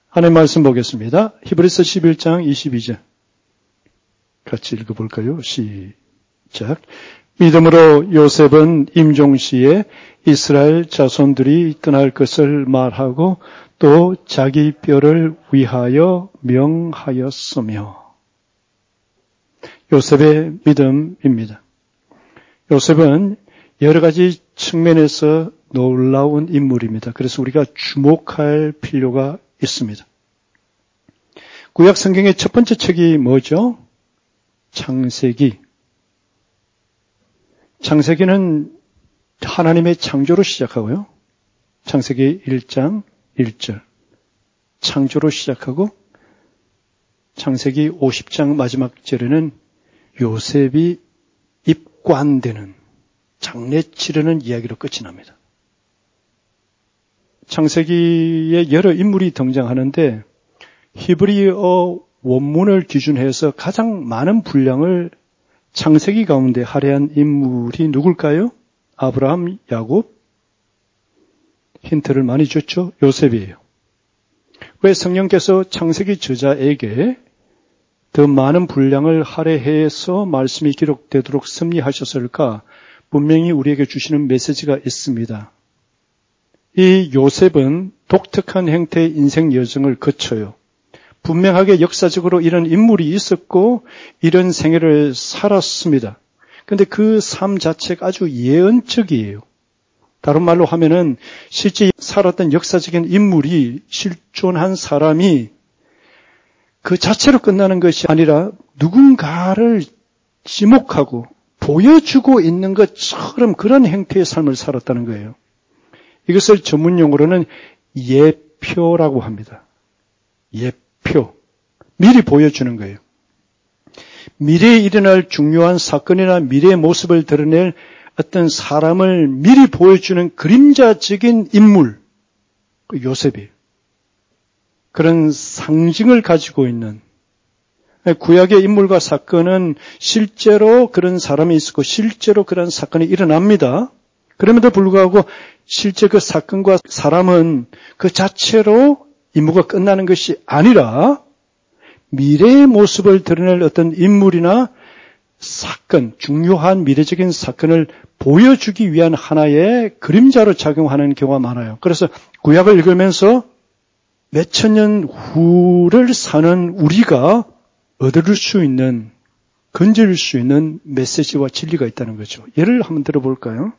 하나님 말씀 보겠습니다. 히브리서 11장 22절. 같이 읽어볼까요? 시작. 믿음으로 요셉은 임종시에 이스라엘 자손들이 떠날 것을 말하고 또 자기 뼈를 위하여 명하였으며. 요셉의 믿음입니다. 요셉은 여러 가지 측면에서 놀라운 인물입니다. 그래서 우리가 주목할 필요가 있습니다. 구약 성경의 첫 번째 책이 뭐죠? 창세기. 창세기는 하나님의 창조로 시작하고요. 창세기 1장 1절. 창조로 시작하고 창세기 50장 마지막 절에는 요셉이 입관되는, 장례 치르는 이야기로 끝이 납니다. 창세기에 여러 인물이 등장하는데 히브리어 원문을 기준해서 가장 많은 분량을 창세기 가운데 할애한 인물이 누굴까요? 아브라함, 야곱. 힌트를 많이 줬죠? 요셉이에요. 왜 성령께서 창세기 저자에게 더 많은 분량을 할애해서 말씀이 기록되도록 섭리하셨을까? 분명히 우리에게 주시는 메시지가 있습니다. 이 요셉은 독특한 형태의 인생 여정을 거쳐요. 분명하게 역사적으로 이런 인물이 있었고 이런 생애를 살았습니다. 그런데 그 삶 자체가 아주 예언적이에요. 다른 말로 하면은 실제 살았던 역사적인 인물이 실존한 사람이 그 자체로 끝나는 것이 아니라 누군가를 지목하고 보여주고 있는 것처럼 그런 형태의 삶을 살았다는 거예요. 이것을 전문용어로는 예표라고 합니다. 예표. 미리 보여주는 거예요. 미래에 일어날 중요한 사건이나 미래의 모습을 드러낼 어떤 사람을 미리 보여주는 그림자적인 인물, 그 요셉이에요. 그런 상징을 가지고 있는, 구약의 인물과 사건은 실제로 그런 사람이 있었고 실제로 그런 사건이 일어납니다. 그럼에도 불구하고 실제 그 사건과 사람은 그 자체로 임무가 끝나는 것이 아니라 미래의 모습을 드러낼 어떤 인물이나 사건, 중요한 미래적인 사건을 보여주기 위한 하나의 그림자로 작용하는 경우가 많아요. 그래서 구약을 읽으면서 몇천 년 후를 사는 우리가 얻을 수 있는, 건질 수 있는 메시지와 진리가 있다는 거죠. 예를 한번 들어볼까요?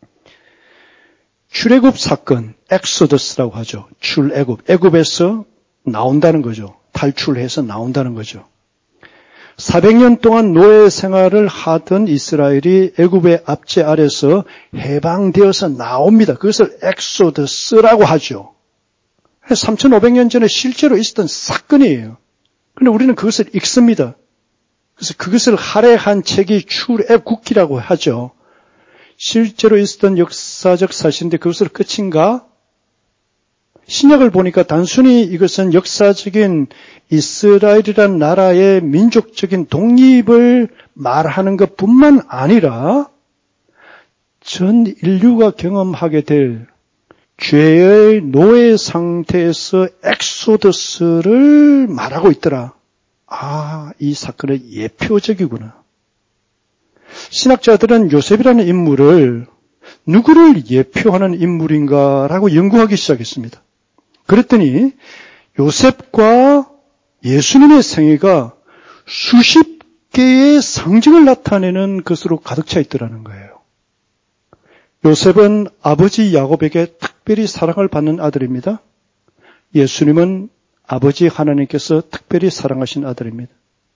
출애굽 사건, 엑소더스라고 하죠. 출애굽, 애굽에서 나온다는 거죠. 탈출해서 나온다는 거죠. 400년 동안 노예 생활을 하던 이스라엘이 애굽의 압제 아래서 해방되어서 나옵니다. 그것을 엑소더스라고 하죠. 3,500년 전에 실제로 있었던 사건이에요. 그런데 우리는 그것을 읽습니다. 그래서 그것을 할애한 책이 출애굽기라고 하죠. 실제로 있었던 역사적 사실인데 그것으로 끝인가? 신약을 보니까 단순히 이것은 역사적인 이스라엘이라는 나라의 민족적인 독립을 말하는 것뿐만 아니라 전 인류가 경험하게 될 죄의 노예 상태에서 엑소더스를 말하고 있더라. 아, 이 사건은 예표적이구나. 신학자들은 요셉이라는 인물을 누구를 예표하는 인물인가라고 연구하기 시작했습니다. 그랬더니 요셉과 예수님의 생애가 수십 개의 상징을 나타내는 것으로 가득 차 있더라는 거예요. 요셉은 아버지 야곱에게 특별히 사랑을 받는 아들입니다. 예수님은 아버지 하나님께서 특별히 사랑하신 아들입니다.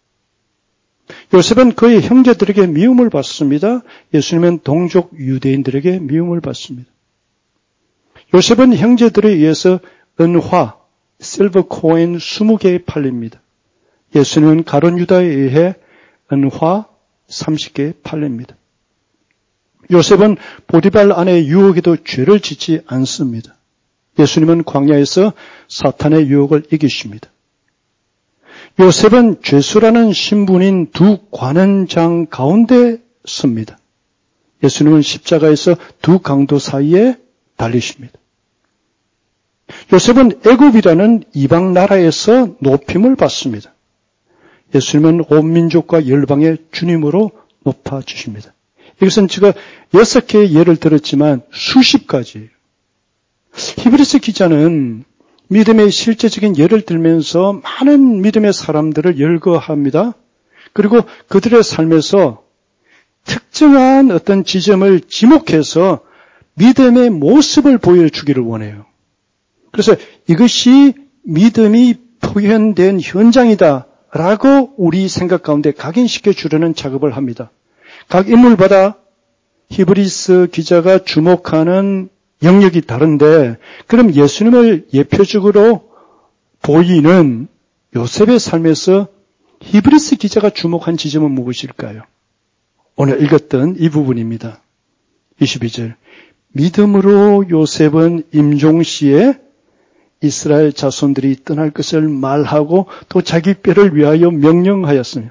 요셉은 그의 형제들에게 미움을 받습니다. 예수님은 동족 유대인들에게 미움을 받습니다. 요셉은 형제들에 의해서 은화, 실버 코인 20개에 팔립니다. 예수님은 가룟 유다에 의해 은화 30개에 팔립니다. 요셉은 보디발 아내의 유혹에도 죄를 짓지 않습니다. 예수님은 광야에서 사탄의 유혹을 이기십니다. 요셉은 죄수라는 신분인 두 관원장 가운데 섭니다. 예수님은 십자가에서 두 강도 사이에 달리십니다. 요셉은 애굽이라는 이방 나라에서 높임을 받습니다. 예수님은 온 민족과 열방의 주님으로 높아주십니다. 이것은 제가 6개의 예를 들었지만 수십 가지예요. 히브리서 기자는 믿음의 실제적인 예를 들면서 많은 믿음의 사람들을 열거합니다. 그리고 그들의 삶에서 특정한 어떤 지점을 지목해서 믿음의 모습을 보여주기를 원해요. 그래서 이것이 믿음이 표현된 현장이다라고 우리 생각 가운데 각인시켜 주려는 작업을 합니다. 각 인물마다 히브리서 기자가 주목하는 영역이 다른데, 그럼 예수님을 예표적으로 보이는 요셉의 삶에서 히브리서 기자가 주목한 지점은 무엇일까요? 오늘 읽었던 이 부분입니다. 22절. 믿음으로 요셉은 임종시에 이스라엘 자손들이 떠날 것을 말하고 또 자기 뼈를 위하여 명령하였으며,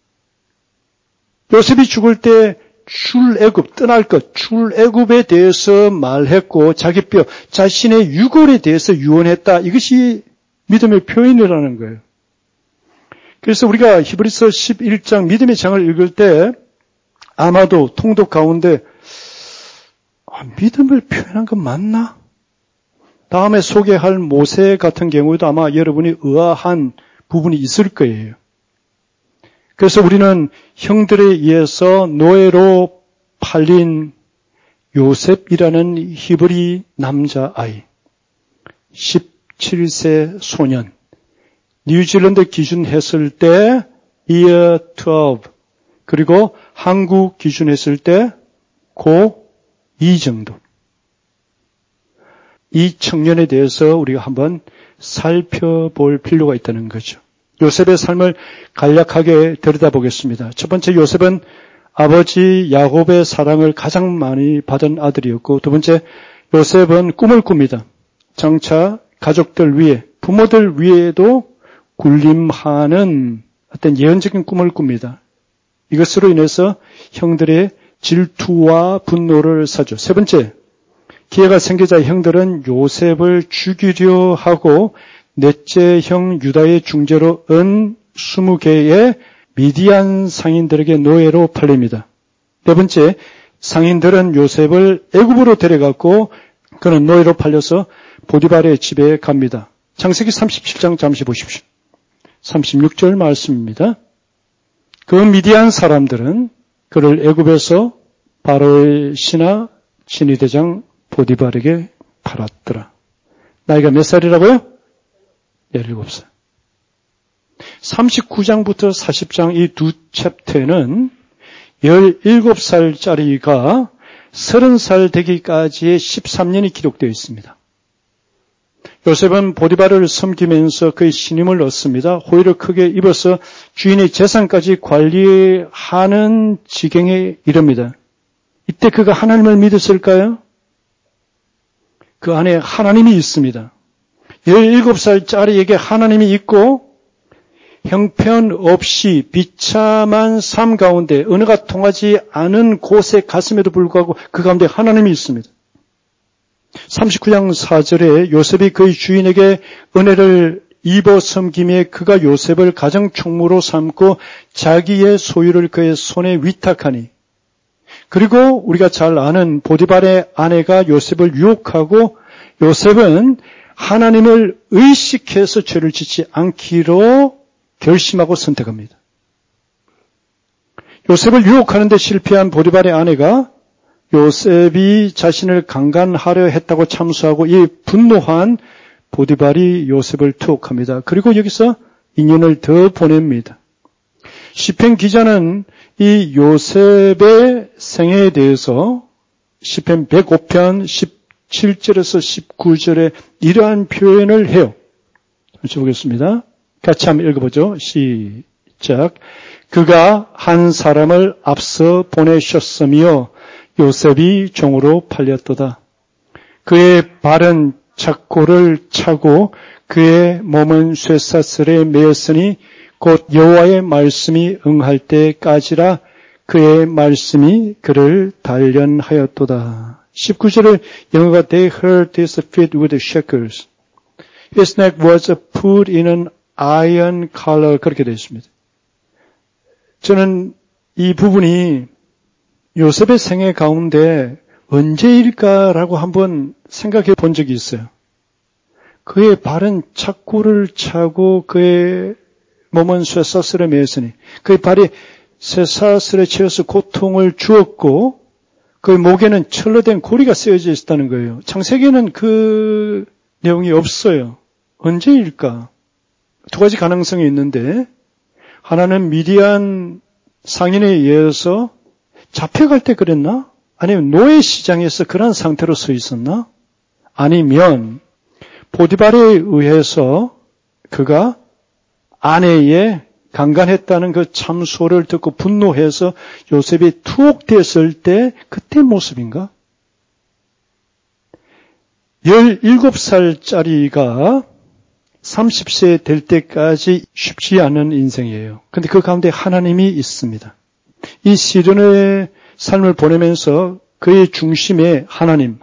요셉이 죽을 때 출애굽, 떠날 것, 출애굽에 대해서 말했고 자기 뼈, 자신의 유골에 대해서 유언했다. 이것이 믿음의 표현이라는 거예요. 그래서 우리가 히브리서 11장 믿음의 장을 읽을 때 아마도 통독 가운데 믿음을 표현한 건 맞나? 다음에 소개할 모세 같은 경우에도 아마 여러분이 의아한 부분이 있을 거예요. 그래서 우리는 형들에 의해서 노예로 팔린 요셉이라는 히브리 남자아이, 17세 소년, 뉴질랜드 기준 했을 때 year 12, 그리고 한국 기준 했을 때 고2 정도. 이 청년에 대해서 우리가 한번 살펴볼 필요가 있다는 거죠. 요셉의 삶을 간략하게 들여다보겠습니다. 첫 번째, 요셉은 아버지 야곱의 사랑을 가장 많이 받은 아들이었고, 두 번째, 요셉은 꿈을 꿉니다. 장차 가족들 위에, 부모들 위에도 군림하는 어떤 예언적인 꿈을 꿉니다. 이것으로 인해서 형들의 질투와 분노를 사죠. 세 번째, 기회가 생기자 형들은 요셉을 죽이려 하고 넷째 형 유다의 중재로 은 20개의 미디안 상인들에게 노예로 팔립니다. 네 번째, 상인들은 요셉을 애굽으로 데려갔고 그는 노예로 팔려서 보디발의 집에 갑니다. 창세기 37장 잠시 보십시오. 36절 말씀입니다. 그 미디안 사람들은 그를 애굽에서 바로의 신하 진위대장 보디발에게 팔았더라. 나이가 몇 살이라고요? 17살. 39장부터 40장 이 두 챕터는 17살짜리가 30살 되기까지의 13년이 기록되어 있습니다. 요셉은 보디발을 섬기면서 그의 신임을 얻습니다. 호의를 크게 입어서 주인의 재산까지 관리하는 지경에 이릅니다. 이때 그가 하나님을 믿었을까요? 그 안에 하나님이 있습니다. 17살짜리에게 하나님이 있고 형편없이 비참한 삶 가운데 언어가 통하지 않은 곳에 갔음에도 불구하고 그 가운데 하나님이 있습니다. 39장 4절에 요셉이 그의 주인에게 은혜를 입어 섬김에 그가 요셉을 가정총무로 삼고 자기의 소유를 그의 손에 위탁하니, 그리고 우리가 잘 아는 보디발의 아내가 요셉을 유혹하고 요셉은 하나님을 의식해서 죄를 짓지 않기로 결심하고 선택합니다. 요셉을 유혹하는 데 실패한 보디발의 아내가 요셉이 자신을 강간하려 했다고 참수하고 이 분노한 보디발이 요셉을 투옥합니다. 그리고 여기서 인연을 더 보냅니다. 시편 기자는 이 요셉의 생애에 대해서 시편 105편 17절에서 19절에 이러한 표현을 해요. 같이 보겠습니다. 같이 한번 읽어보죠. 시작. 그가 한 사람을 앞서 보내셨으며 요셉이 종으로 팔렸도다. 그의 발은 착고를 차고 그의 몸은 쇠사슬에 매였으니 곧 여호와의 말씀이 응할 때까지라. 그의 말씀이 그를 단련하였도다. 19절에 영어가 They hurt his feet with shackles. His neck was put in an iron collar. 그렇게 되어 있습니다. 저는 이 부분이 요셉의 생애 가운데 언제일까라고 한번 생각해 본 적이 있어요. 그의 발은 착고를 차고 그의 몸은 쇠사슬에 매였으니 그의 발이 쇠사슬에 채워서 고통을 주었고 그의 목에는 철로 된 고리가 쓰여져 있었다는 거예요. 창세기에는 그 내용이 없어요. 언제일까? 두 가지 가능성이 있는데 하나는 미디안 상인에 의해서 잡혀갈 때 그랬나? 아니면 노예 시장에서 그런 상태로 서 있었나? 아니면 보디발에 의해서 그가 아내의 강간했다는 그 참소를 듣고 분노해서 요셉이 투옥됐을 때 그때 모습인가? 17살짜리가 30세 될 때까지 쉽지 않은 인생이에요. 그런데 그 가운데 하나님이 있습니다. 이 시련의 삶을 보내면서 그의 중심에 하나님.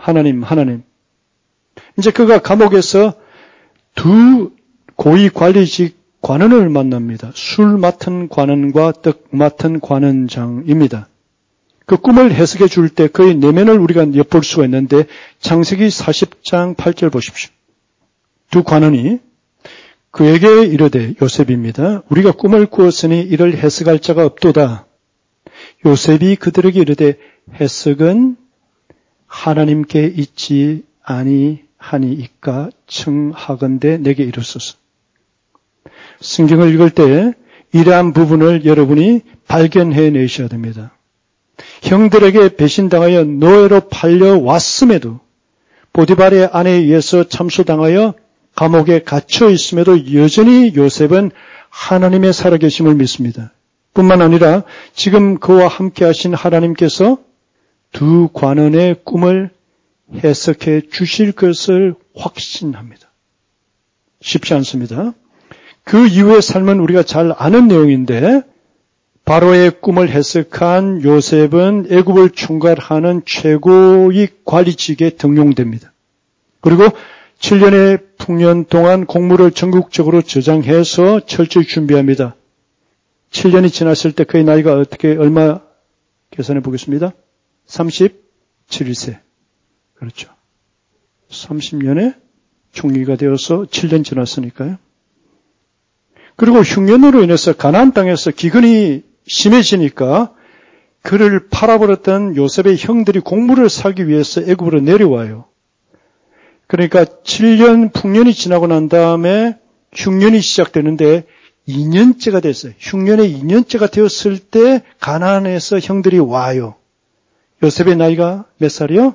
이제 그가 감옥에서 두 고위 관리직 관원을 만납니다. 술 맡은 관원과 떡 맡은 관원장입니다. 그 꿈을 해석해 줄 때 그의 내면을 우리가 엿볼 수가 있는데 창세기 40장 8절 보십시오. 두 관원이 그에게 이르되 요셉입니다. 우리가 꿈을 꾸었으니 이를 해석할 자가 없도다. 요셉이 그들에게 이르되 해석은 하나님께 있지 아니하니이까 청하건대 내게 이르소서. 성경을 읽을 때 이러한 부분을 여러분이 발견해 내셔야 됩니다. 형들에게 배신당하여 노예로 팔려왔음에도 보디발의 아내에 의해서 참소당하여 감옥에 갇혀 있음에도 여전히 요셉은 하나님의 살아계심을 믿습니다. 뿐만 아니라 지금 그와 함께 하신 하나님께서 두 관원의 꿈을 해석해 주실 것을 확신합니다. 쉽지 않습니다. 그 이후의 삶은 우리가 잘 아는 내용인데 바로의 꿈을 해석한 요셉은 애굽을 총괄하는 최고위 관리직에 등용됩니다. 그리고 7년의 풍년 동안 공무를 전국적으로 저장해서 철저히 준비합니다. 7년이 지났을 때 그의 나이가 얼마 계산해 보겠습니다. 37세. 그렇죠. 30년에 총리가 되어서 7년 지났으니까요. 그리고 흉년으로 인해서 가나안 땅에서 기근이 심해지니까 그를 팔아버렸던 요셉의 형들이 곡물을 사기 위해서 애굽으로 내려와요. 그러니까 7년 풍년이 지나고 난 다음에 흉년이 시작되는데 2년째가 됐어요. 흉년의 2년째가 되었을 때 가나안에서 형들이 와요. 요셉의 나이가 몇 살이요?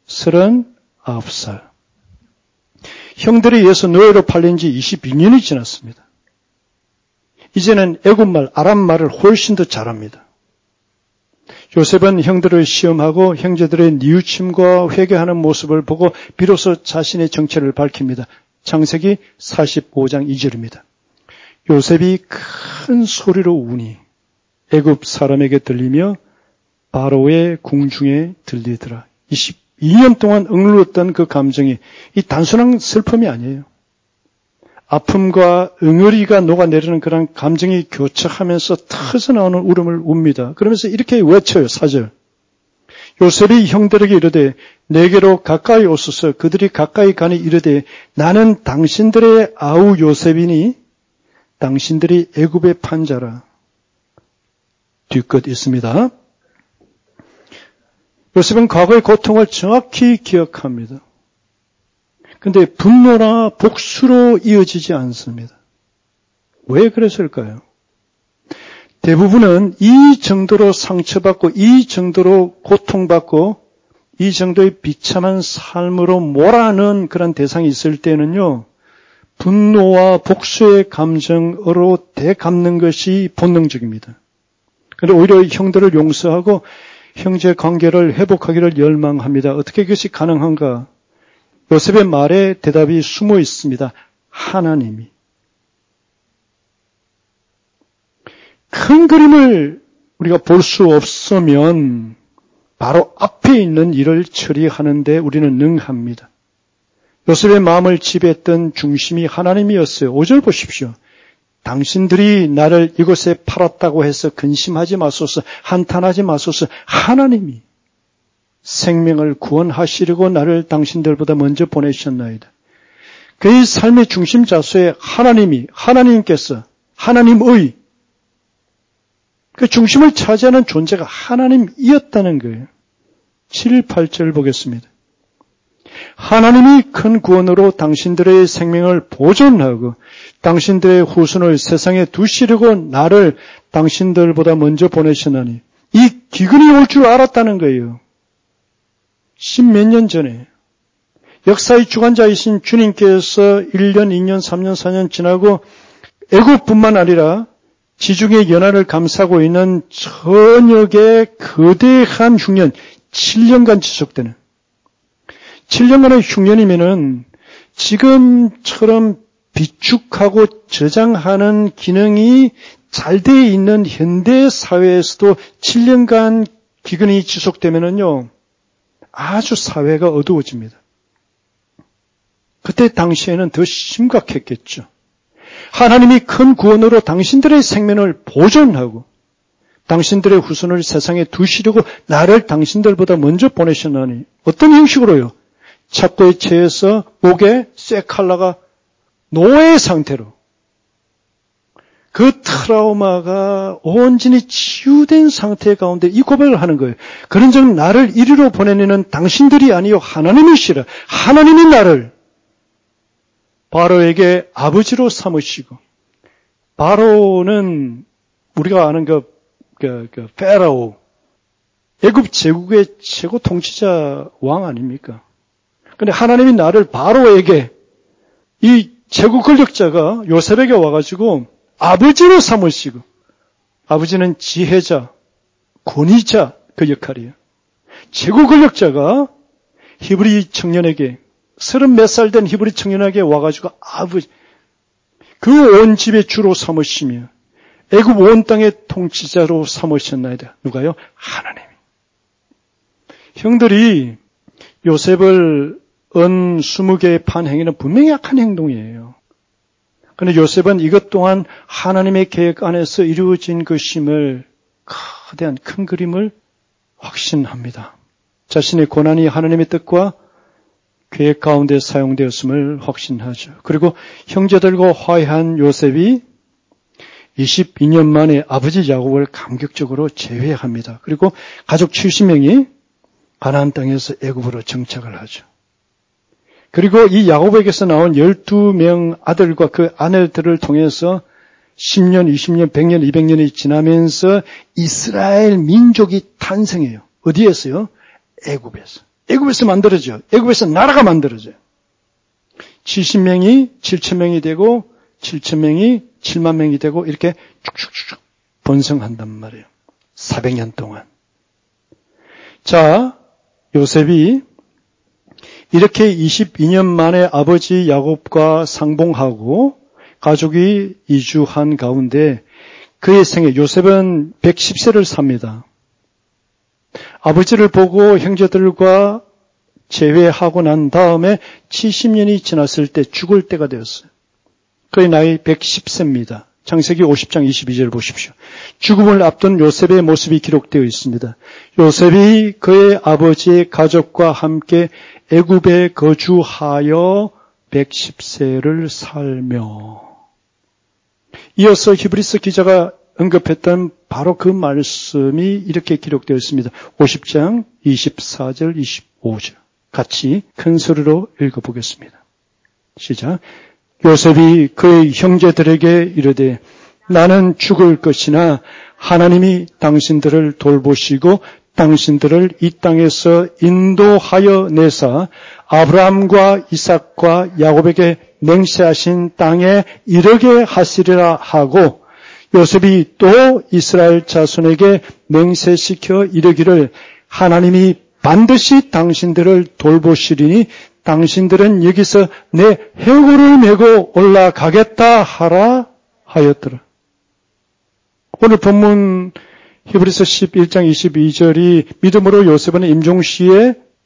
39살. 형들에 의해서 노예로 팔린 지 22년이 지났습니다. 이제는 애굽말, 아람말을 훨씬 더 잘합니다. 요셉은 형들을 시험하고 형제들의 뉘우침과 회개하는 모습을 보고 비로소 자신의 정체를 밝힙니다. 창세기 45장 2절입니다. 요셉이 큰 소리로 우니 애굽 사람에게 들리며 바로의 궁중에 들리더라. 22년 동안 억눌렀던 그 감정이 이 단순한 슬픔이 아니에요. 아픔과 응어리가 녹아내리는 그런 감정이 교차하면서 터져나오는 울음을 웁니다. 그러면서 이렇게 외쳐요. 4절. 요셉이 형들에게 이르되 내게로 가까이 오소서. 그들이 가까이 가니 이르되 나는 당신들의 아우 요셉이니 당신들이 애굽의 판자라. 뒤끝 있습니다. 요셉은 과거의 고통을 정확히 기억합니다. 그런데 분노나 복수로 이어지지 않습니다. 왜 그랬을까요? 대부분은 이 정도로 상처받고 이 정도로 고통받고 이 정도의 비참한 삶으로 몰아넣은 그런 대상이 있을 때는요. 분노와 복수의 감정으로 되갚는 것이 본능적입니다. 그런데 오히려 형들을 용서하고 형제 관계를 회복하기를 열망합니다. 어떻게 그것이 가능한가? 요셉의 말에 대답이 숨어 있습니다. 하나님이. 큰 그림을 우리가 볼 수 없으면 바로 앞에 있는 일을 처리하는데 우리는 능합니다. 요셉의 마음을 지배했던 중심이 하나님이었어요. 5절 보십시오. 당신들이 나를 이곳에 팔았다고 해서 근심하지 마소서, 한탄하지 마소서. 하나님이 생명을 구원하시려고 나를 당신들보다 먼저 보내셨나이다. 그의 삶의 중심 자소에 하나님께서, 하나님의 그 중심을 차지하는 존재가 하나님이었다는 거예요. 7, 8절 보겠습니다. 하나님이 큰 구원으로 당신들의 생명을 보존하고 당신들의 후손을 세상에 두시려고 나를 당신들보다 먼저 보내셨나니 이 기근이 올 줄 알았다는 거예요. 10몇 년 전에 역사의 주관자이신 주님께서 1년, 2년, 3년, 4년 지나고 애국뿐만 아니라 지중해 연안을 감싸고 있는 전역의 거대한 흉년 7년간 지속되는 7년간의 흉년이면은 지금처럼 비축하고 저장하는 기능이 잘 되어 있는 현대 사회에서도 7년간 기근이 지속되면은요, 아주 사회가 어두워집니다. 그때 당시에는 더 심각했겠죠. 하나님이 큰 구원으로 당신들의 생명을 보존하고 당신들의 후손을 세상에 두시려고 나를 당신들보다 먼저 보내셨나니 어떤 형식으로요? 착고에 처해서 목에 쇠칼라가 노예 상태로 그 트라우마가 온전히 치유된 상태 가운데 이 고백을 하는 거예요. 그런즉 나를 이리로 보내는 당신들이 아니요 하나님이시라. 하나님이 나를 바로에게 아버지로 삼으시고, 바로는 우리가 아는 그 페라오, 애굽 제국의 최고 통치자 왕 아닙니까? 근데 하나님이 나를 바로에게, 이 제국 권력자가 요셉에게 와가지고 아버지로 삼으시고, 아버지는 지혜자, 권위자 그 역할이에요. 제국 권력자가 히브리 청년에게 30몇 살 된 히브리 청년에게 와가지고 아버지, 그 온 집의 주로 삼으시며 애굽 온 땅의 통치자로 삼으셨나이다. 누가요? 하나님이. 형들이 요셉을 은 20개의 판 행위는 분명히 악한 행동이에요. 그런데 요셉은 이것 또한 하나님의 계획 안에서 이루어진 것임을, 거대한 큰 그림을 확신합니다. 자신의 고난이 하나님의 뜻과 계획 가운데 사용되었음을 확신하죠. 그리고 형제들과 화해한 요셉이 22년 만에 아버지 야곱을 감격적으로 제외합니다. 그리고 가족 70명이 가나안 땅에서 애굽으로 정착을 하죠. 그리고 이 야곱에게서 나온 12명 아들과 그 아내들을 통해서 10년, 20년, 100년, 200년이 지나면서 이스라엘 민족이 탄생해요. 어디에서요? 애굽에서. 애굽에서 만들어져요. 애굽에서 나라가 만들어져요. 70명이 7,000명이 되고 7,000명이 7만 명이 되고 이렇게 쭉쭉쭉 번성한단 말이에요. 400년 동안. 자, 요셉이 이렇게 22년 만에 아버지 야곱과 상봉하고 가족이 이주한 가운데 그의 생애, 요셉은 110세를 삽니다. 아버지를 보고 형제들과 재회하고 난 다음에 70년이 지났을 때 죽을 때가 되었어요. 그의 나이 110세입니다. 창세기 50장 22절 보십시오. 죽음을 앞둔 요셉의 모습이 기록되어 있습니다. 요셉이 그의 아버지의 가족과 함께 애굽에 거주하여 110세를 살며, 이어서 히브리서 기자가 언급했던 바로 그 말씀이 이렇게 기록되어 있습니다. 50장 24절 25절 같이 큰 소리로 읽어보겠습니다. 시작. 요셉이 그의 형제들에게 이르되 나는 죽을 것이나 하나님이 당신들을 돌보시고 당신들을 이 땅에서 인도하여 내사 아브라함과 이삭과 야곱에게 맹세하신 땅에 이르게 하시리라 하고, 요셉이 또 이스라엘 자손에게 맹세시켜 이르기를 하나님이 반드시 당신들을 돌보시리니 당신들은 여기서 내 해골을 메고 올라가겠다 하라 하였더라. 오늘 본문 히브리서 11장 22절이 믿음으로 요셉은 임종시에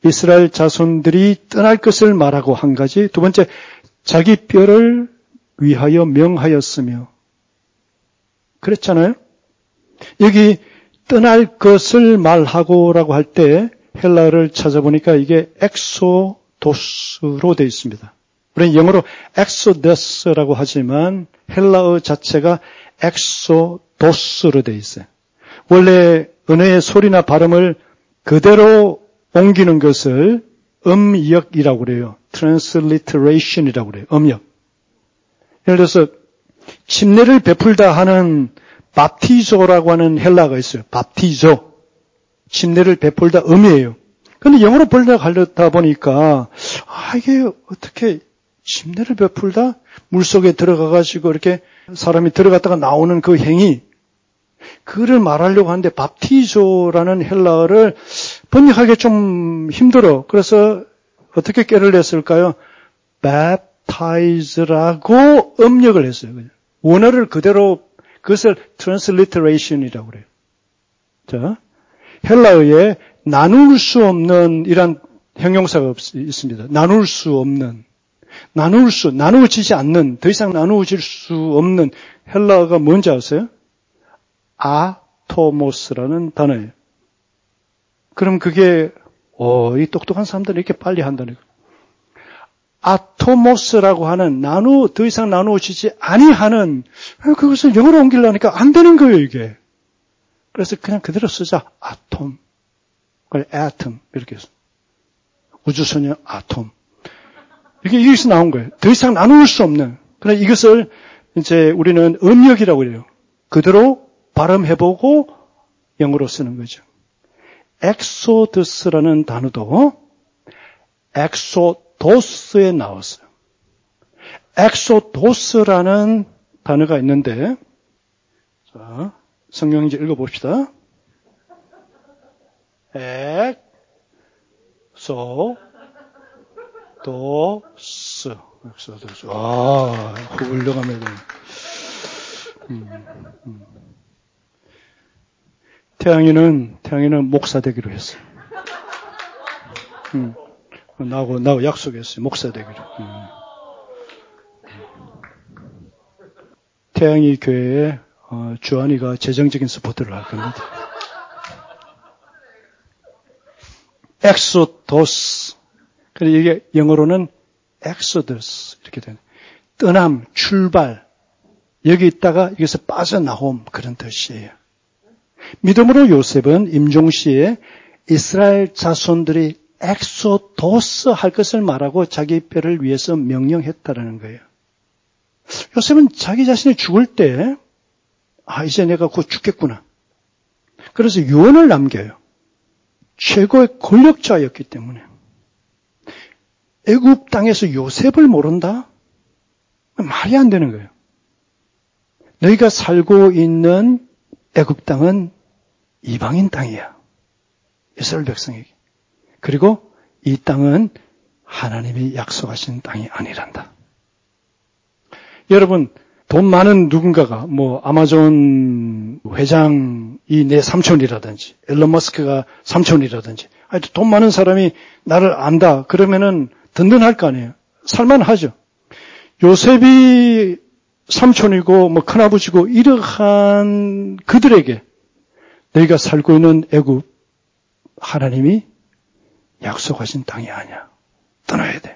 이스라엘 자손들이 떠날 것을 말하고 한 가지, 두 번째, 자기 뼈를 위하여 명하였으며. 그랬잖아요? 여기 떠날 것을 말하고라고 할 때 헬라어를 찾아보니까 이게 엑소도스로 되어 있습니다. 우리는 영어로 엑소더스라고 하지만 헬라어 자체가 엑소도스로 되어 있어요. 원래 언어의 소리나 발음을 그대로 옮기는 것을 음역이라고 그래요. transliteration이라고 그래요. 음역. 예를 들어서 침례를 베풀다 하는 밥티조라고 하는 헬라어가 있어요. 밥티조. 침례를 베풀다 음이에요. 그런데 영어로 번역하려다 보니까 이게 어떻게 침례를 베풀다 물속에 들어가가지고 이렇게 사람이 들어갔다가 나오는 그 행위, 그를 말하려고 하는데 밥티조라는 헬라어를 번역하기 좀 힘들어. 그래서 어떻게 꾀를 냈을까요? baptize라고 음역을 했어요. 원어를 그대로, 그것을 transliteration이라고 그래요. 자, 헬라어에 나눌 수 없는 이란 형용사가 있습니다. 나눌 수 없는, 나누어지지 않는, 더 이상 나누어질 수 없는 헬라어가 뭔지 아세요? 아토모스라는 단어예요. 그럼 그게 이 똑똑한 사람들은 이렇게 빨리 한다는 거예요. 아토모스라고 하는 더 이상 나누어지지 아니하는, 그것을 영어로 옮기려니까 안 되는 거예요, 이게. 그래서 그냥 그대로 쓰자. 아톰. 그래, atom. 이렇게 해서. 우주소녀 아톰. 이게 여기서 나온 거예요. 더 이상 나눌 수 없는. 그래, 이것을 이제 우리는 음역이라고 해요. 그대로 발음해보고 영어로 쓰는 거죠. 엑소더스라는 단어도 엑소도스에 나왔어요. 엑소도스라는 단어가 있는데, 자, 성경 이제 읽어봅시다. 엑소도스. 훌륭합니다. 태양이는 목사 되기로 했어요. 나하고 약속했어요. 목사 되기로. 태양이 교회에 주한이가 재정적인 서포트를 할 겁니다. 엑소도스. 그래서 이게 영어로는 엑소더스 이렇게 되는. 떠남, 출발. 여기 있다가 여기서 빠져나옴 그런 뜻이에요. 믿음으로 요셉은 임종시에 이스라엘 자손들이 엑소도스 할 것을 말하고 자기 뼈를 위해서 명령했다라는 거예요. 요셉은 자기 자신이 죽을 때 이제 내가 곧 죽겠구나. 그래서 유언을 남겨요. 최고의 권력자였기 때문에. 애굽 땅에서 요셉을 모른다? 말이 안 되는 거예요. 너희가 살고 있는 애굽 땅은 이방인 땅이야. 이스라엘 백성에게. 그리고 이 땅은 하나님이 약속하신 땅이 아니란다. 여러분, 돈 많은 누군가가 아마존 회장이 내 삼촌이라든지 앨런 머스크가 삼촌이라든지 돈 많은 사람이 나를 안다. 그러면은 든든할 거 아니에요. 살만하죠. 요셉이 삼촌이고 큰아버지고 이러한 그들에게 너희가 살고 있는 애굽 하나님이 약속하신 땅이 아니야. 떠나야 돼.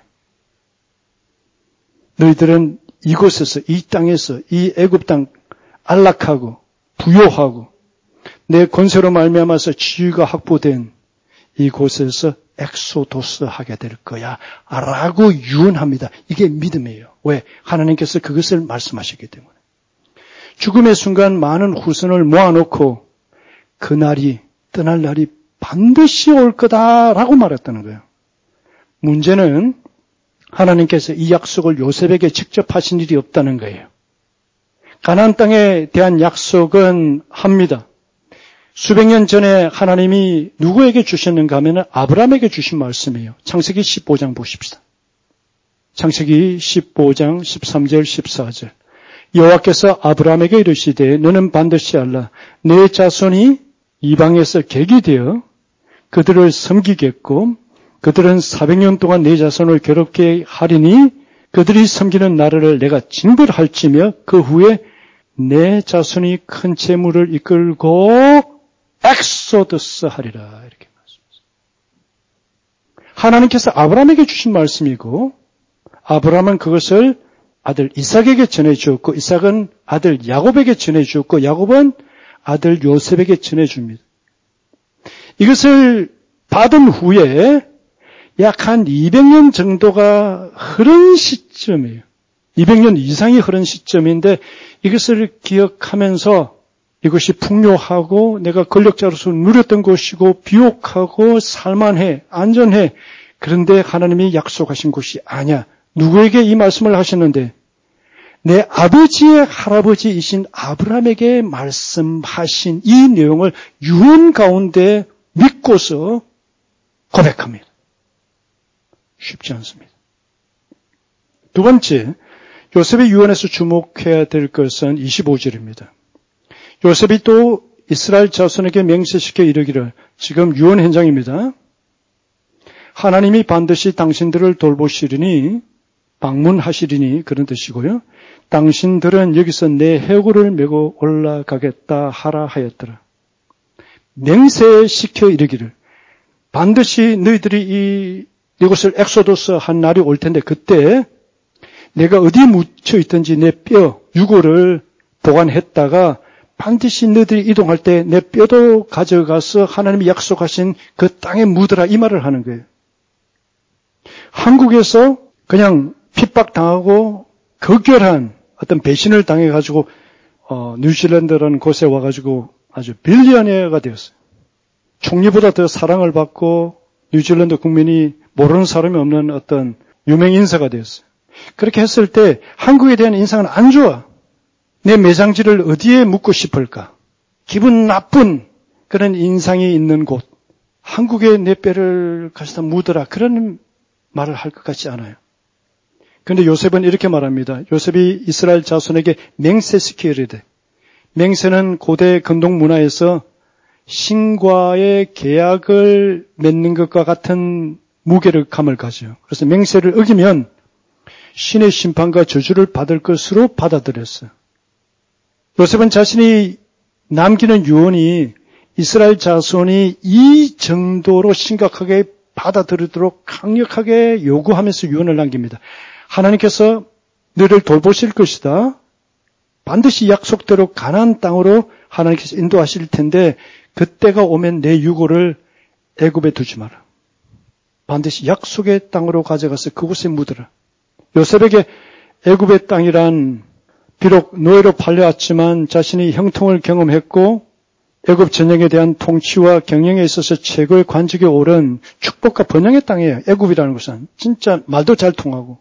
너희들은 이곳에서 이 땅에서 이 애굽 땅 안락하고 부요하고 내 권세로 말미암아서 지위가 확보된 이곳에서 엑소도스 하게 될 거야 라고 유언합니다. 이게 믿음이에요. 왜? 하나님께서 그것을 말씀하시기 때문에. 죽음의 순간 많은 후손을 모아놓고 그날이 떠날 날이 반드시 올 거다라고 말했다는 거예요. 문제는 하나님께서 이 약속을 요셉에게 직접 하신 일이 없다는 거예요. 가나안 땅에 대한 약속은 합니다. 수백 년 전에 하나님이 누구에게 주셨는가 하면 아브라함에게 주신 말씀이에요. 창세기 15장 보십시다. 창세기 15장 13절 14절. 여호와께서 아브라함에게 이르시되 너는 반드시 알라. 내 자손이 이방에서 객이 되어 그들을 섬기겠고 그들은 400년 동안 내 자손을 괴롭게 하리니 그들이 섬기는 나라를 내가 징벌할지며 그 후에 내 자손이 큰 재물을 이끌고 엑소더스 하리라. 이렇게 말씀하셨습니다. 하나님께서 아브라함에게 주신 말씀이고 아브라함은 그것을 아들 이삭에게 전해주었고 이삭은 아들 야곱에게 전해주었고 야곱은 아들 요셉에게 전해줍니다. 이것을 받은 후에 약 한 200년 정도가 흐른 시점이에요. 200년 이상이 흐른 시점인데 이것을 기억하면서 이것이 풍요하고 내가 권력자로서 누렸던 것이고 비옥하고 살만해, 안전해. 그런데 하나님이 약속하신 것이 아니야. 누구에게 이 말씀을 하셨는데 내 아버지의 할아버지이신 아브라함에게 말씀하신 이 내용을 유언 가운데 믿고서 고백합니다. 쉽지 않습니다. 두 번째, 요셉의 유언에서 주목해야 될 것은 25절입니다. 요셉이 또 이스라엘 자손에게 맹세시켜 이르기를, 지금 유언 현장입니다. 하나님이 반드시 당신들을 돌보시리니 방문하시리니 그런 뜻이고요. 당신들은 여기서 내 해골을 메고 올라가겠다 하라 하였더라. 맹세시켜 이르기를, 반드시 너희들이 이곳을 엑소도스 한 날이 올 텐데 그때 내가 어디에 묻혀 있든지 내 뼈, 유골을 보관했다가 반드시 너희들이 이동할 때 내 뼈도 가져가서 하나님이 약속하신 그 땅에 묻으라, 이 말을 하는 거예요. 한국에서 그냥 핍박당하고 극렬한 어떤 배신을 당해가지고 뉴질랜드라는 곳에 와가지고 아주 빌리언어가 되었어요. 총리보다 더 사랑을 받고 뉴질랜드 국민이 모르는 사람이 없는 어떤 유명 인사가 되었어요. 그렇게 했을 때 한국에 대한 인상은 안 좋아. 내 매장지를 어디에 묻고 싶을까? 기분 나쁜 그런 인상이 있는 곳. 한국에 내 뼈를 가져다 묻어라. 그런 말을 할 것 같지 않아요. 그런데 요셉은 이렇게 말합니다. 요셉이 이스라엘 자손에게 맹세시켜 이르되, 맹세는 고대 근동 문화에서 신과의 계약을 맺는 것과 같은 무게감을 가져요. 그래서 맹세를 어기면 신의 심판과 저주를 받을 것으로 받아들였어요. 요셉은 자신이 남기는 유언이 이스라엘 자손이 이 정도로 심각하게 받아들이도록 강력하게 요구하면서 유언을 남깁니다. 하나님께서 너를 돌보실 것이다. 반드시 약속대로 가나안 땅으로 하나님께서 인도하실 텐데 그때가 오면 내 유골을 애굽에 두지 마라. 반드시 약속의 땅으로 가져가서 그곳에 묻어라. 요셉에게 애굽의 땅이란 비록 노예로 팔려왔지만 자신이 형통을 경험했고 애굽 전역에 대한 통치와 경영에 있어서 최고의 관직에 오른 축복과 번영의 땅이에요. 애굽이라는 것은 진짜 말도 잘 통하고,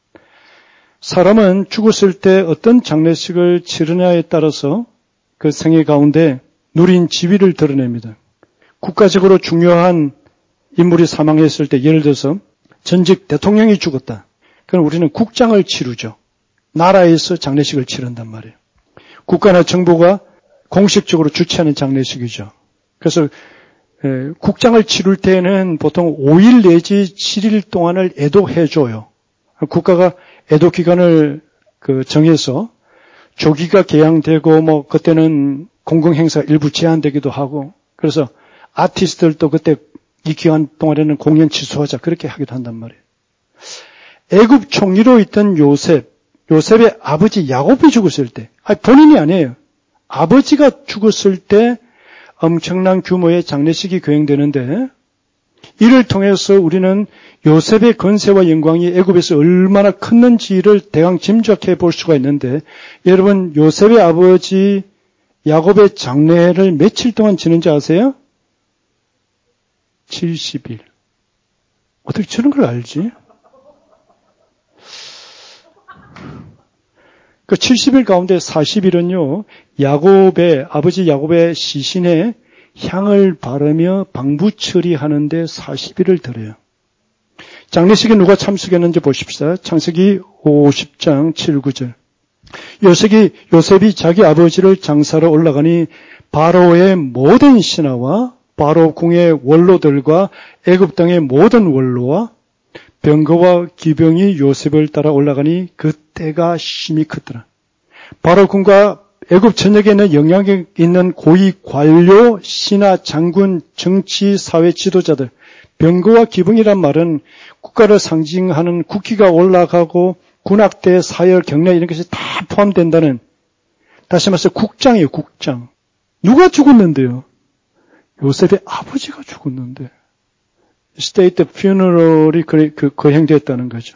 사람은 죽었을 때 어떤 장례식을 치르냐에 따라서 그 생애 가운데 누린 지위를 드러냅니다. 국가적으로 중요한 인물이 사망했을 때, 예를 들어서 전직 대통령이 죽었다. 그럼 우리는 국장을 치르죠. 나라에서 장례식을 치른단 말이에요. 국가나 정부가 공식적으로 주최하는 장례식이죠. 그래서 국장을 치를 때는 보통 5일 내지 7일 동안을 애도해줘요. 국가가 애도 기간을 정해서 조기가 개항되고 그때는 공공행사 일부 제한되기도 하고, 그래서 아티스트들도 그때 이 기간 동안에는 공연 취소하자 그렇게 하기도 한단 말이에요. 애굽 총리로 있던 요셉의 아버지 야곱이 죽었을 때, 본인이 아니에요. 아버지가 죽었을 때 엄청난 규모의 장례식이 거행되는데, 이를 통해서 우리는 요셉의 권세와 영광이 애굽에서 얼마나 컸는지를 대강 짐작해 볼 수가 있는데, 여러분 요셉의 아버지 야곱의 장례를 며칠 동안 지는지 아세요? 70일. 어떻게 저런 걸 알지? 그 70일 가운데 40일은요, 아버지 야곱의 시신에 향을 바르며 방부 처리하는데 40일을 들여요. 장례식에 누가 참석했는지 보십시다. 창세기 50장 7, 9절. 요셉이 자기 아버지를 장사로 올라가니 바로의 모든 신하와 바로 궁의 원로들과 애굽 땅의 모든 원로와 병거와 기병이 요셉을 따라 올라가니 그때가 심히 크더라. 바로 궁과 애굽 전역에 있는 영향력 있는 고위 관료, 신하, 장군, 정치, 사회 지도자들, 병거와 기병이란 말은 국가를 상징하는 국기가 올라가고 군악대, 사열, 경례 이런 것이 다 포함된다는, 다시 말해서 국장이에요, 국장. 누가 죽었는데요? 요셉의 아버지가 죽었는데 스테이트 퓨너럴이 거행됐다는 거죠.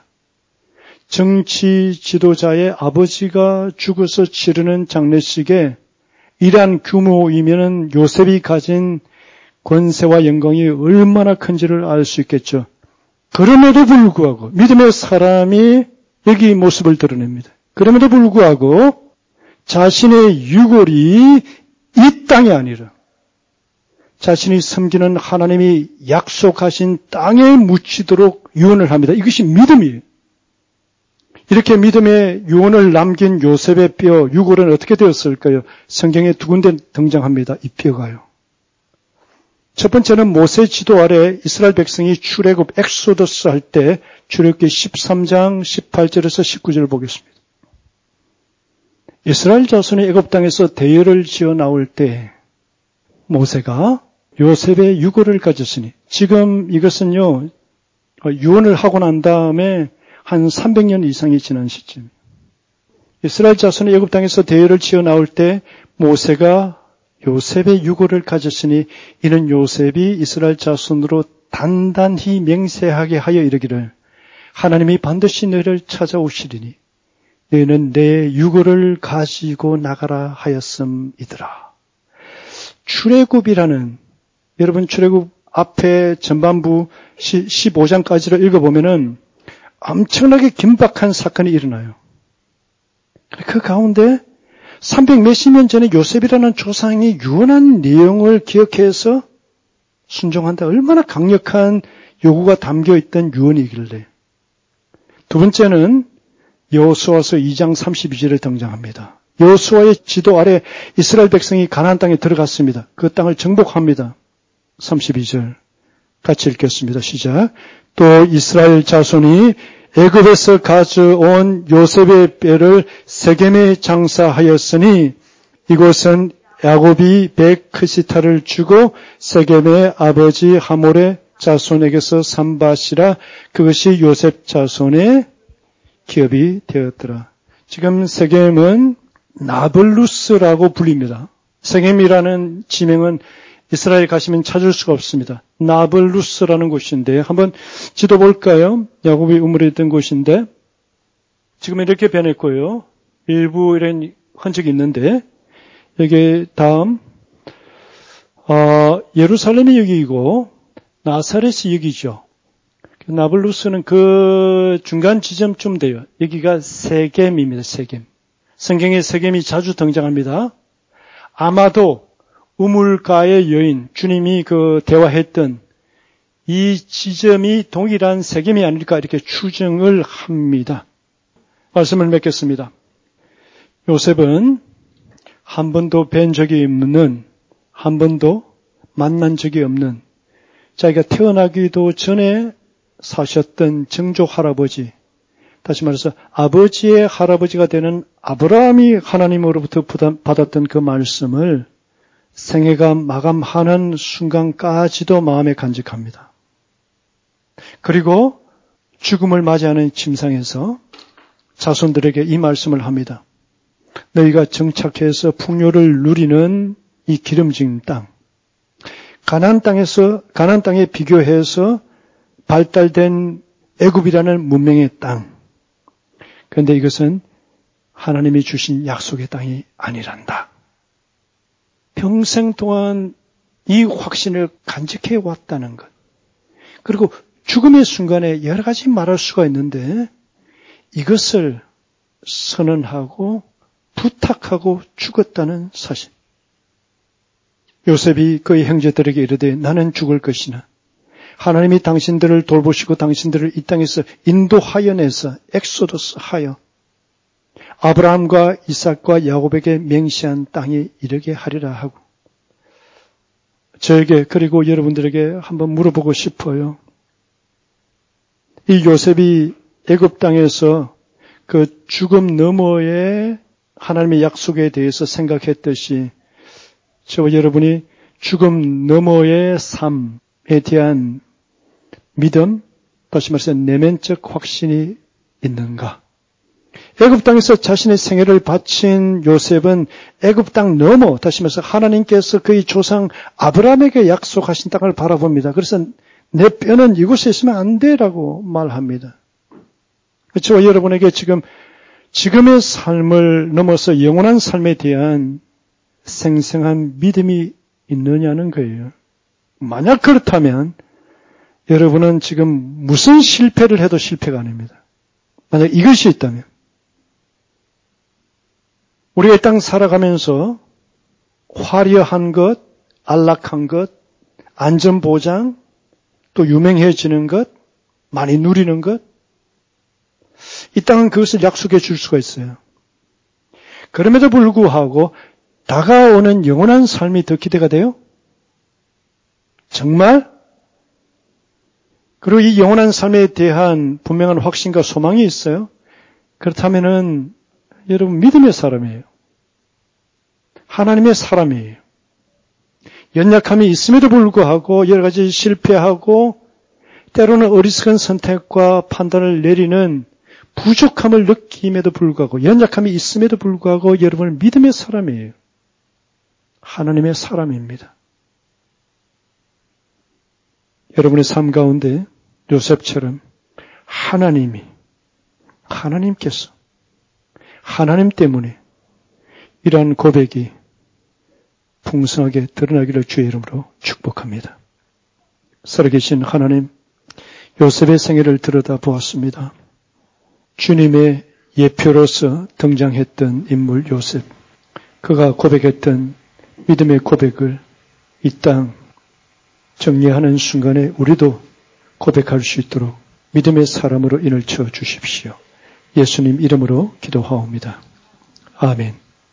정치 지도자의 아버지가 죽어서 치르는 장례식에 이러한 규모이면은 요셉이 가진 권세와 영광이 얼마나 큰지를 알 수 있겠죠. 그럼에도 불구하고 믿음의 사람이 여기 모습을 드러냅니다. 그럼에도 불구하고 자신의 유골이 이 땅이 아니라 자신이 섬기는 하나님이 약속하신 땅에 묻히도록 유언을 합니다. 이것이 믿음이에요. 이렇게 믿음의 유언을 남긴 요셉의 뼈, 유골은 어떻게 되었을까요? 성경에 두 군데 등장합니다. 이 뼈가요. 첫 번째는 모세 지도 아래 이스라엘 백성이 출애굽 엑소더스 할 때 출애굽기 13장 18절에서 19절을 보겠습니다. 이스라엘 자손이 애굽 땅에서 대열을 지어 나올 때 모세가 요셉의 유골을 가졌으니, 지금 이것은요, 유언을 하고 난 다음에 한 300년 이상이 지난 시점. 이스라엘 자손이 애굽 땅에서 대열을 지어 나올 때 모세가 요셉의 유골을 가졌으니 이는 요셉이 이스라엘 자손으로 단단히 맹세하게 하여 이르기를 하나님이 반드시 너희를 찾아오시리니 너희는 내 유골을 가지고 나가라 하였음이더라. 출애굽이라는, 여러분 출애굽 앞에 전반부 15장까지를 읽어보면은 엄청나게 긴박한 사건이 일어나요. 그 가운데 300 몇십 년 전에 요셉이라는 조상이 유언한 내용을 기억해서 순종한다. 얼마나 강력한 요구가 담겨있던 유언이길래. 두 번째는 여호수아서 2장 32절에 등장합니다. 여호수아의 지도 아래 이스라엘 백성이 가나안 땅에 들어갔습니다. 그 땅을 정복합니다. 32절 같이 읽겠습니다. 시작. 또 이스라엘 자손이 애굽에서 가져온 요셉의 뼈를 세겜에 장사하였으니 이곳은 야곱이 백크시타를 주고 세겜의 아버지 하몰의 자손에게서 산 밭이라 그것이 요셉 자손의 기업이 되었더라. 지금 세겜은 나블루스라고 불립니다. 세겜이라는 지명은 이스라엘 가시면 찾을 수가 없습니다. 나블루스라는 곳인데 한번 지도 볼까요? 야곱이 우물했던 곳인데 지금 이렇게 변했고요. 일부 이런 흔적이 있는데 여기 다음 예루살렘이 여기이고 나사렛이 여기죠. 나블루스는 그 중간 지점쯤 돼요. 여기가 세겜입니다. 세겜. 성경에 세겜이 자주 등장합니다. 아마도 우물가의 여인, 주님이 대화했던 이 지점이 동일한 세겜이 아닐까 이렇게 추정을 합니다. 말씀을 맺겠습니다. 요셉은 한 번도 뵌 적이 없는, 한 번도 만난 적이 없는, 자기가 태어나기도 전에 사셨던 증조 할아버지, 다시 말해서 아버지의 할아버지가 되는 아브라함이 하나님으로부터 받았던 그 말씀을 생애가 마감하는 순간까지도 마음에 간직합니다. 그리고 죽음을 맞이하는 침상에서 자손들에게 이 말씀을 합니다. 너희가 정착해서 풍요를 누리는 이 기름진 땅, 가나안 땅에 비교해서 발달된 애굽이라는 문명의 땅. 그런데 이것은 하나님이 주신 약속의 땅이 아니란다. 평생 동안 이 확신을 간직해 왔다는 것. 그리고 죽음의 순간에 여러 가지 말할 수가 있는데 이것을 선언하고 부탁하고 죽었다는 사실. 요셉이 그의 형제들에게 이르되 나는 죽을 것이나 하나님이 당신들을 돌보시고 당신들을 이 땅에서 인도하여 내서 엑소더스 하여 아브라함과 이삭과 야곱에게 맹세한 땅에 이르게 하리라 하고 저에게 그리고 여러분들에게 한번 물어보고 싶어요. 이 요셉이 애굽 땅에서 그 죽음 너머의 하나님의 약속에 대해서 생각했듯이 저와 여러분이 죽음 너머의 삶에 대한 믿음, 다시 말해서 내면적 확신이 있는가? 애굽 땅에서 자신의 생애를 바친 요셉은 애굽 땅 너머, 다시 말해서 하나님께서 그의 조상 아브라함에게 약속하신 땅을 바라봅니다. 그래서 내 뼈는 이곳에 있으면 안 돼라고 말합니다. 저와 여러분에게 지금의 삶을 넘어서 영원한 삶에 대한 생생한 믿음이 있느냐는 거예요. 만약 그렇다면 여러분은 지금 무슨 실패를 해도 실패가 아닙니다. 만약 이것이 있다면 우리가 이 땅 살아가면서 화려한 것, 안락한 것, 안전보장, 또 유명해지는 것, 많이 누리는 것, 이 땅은 그것을 약속해 줄 수가 있어요. 그럼에도 불구하고 다가오는 영원한 삶이 더 기대가 돼요? 정말? 그리고 이 영원한 삶에 대한 분명한 확신과 소망이 있어요? 그렇다면은 여러분 믿음의 사람이에요. 하나님의 사람이에요. 연약함이 있음에도 불구하고 여러 가지 실패하고 때로는 어리석은 선택과 판단을 내리는 부족함을 느낌에도 불구하고 연약함이 있음에도 불구하고 여러분은 믿음의 사람이에요. 하나님의 사람입니다. 여러분의 삶 가운데 요셉처럼 하나님께서 하나님 때문에 이러한 고백이 풍성하게 드러나기를 주의 이름으로 축복합니다. 살아계신 하나님, 요셉의 생애를 들여다보았습니다. 주님의 예표로서 등장했던 인물 요셉, 그가 고백했던 믿음의 고백을 이 땅 정리하는 순간에 우리도 고백할 수 있도록 믿음의 사람으로 인을 쳐 주십시오. 예수님 이름으로 기도하옵니다. 아멘.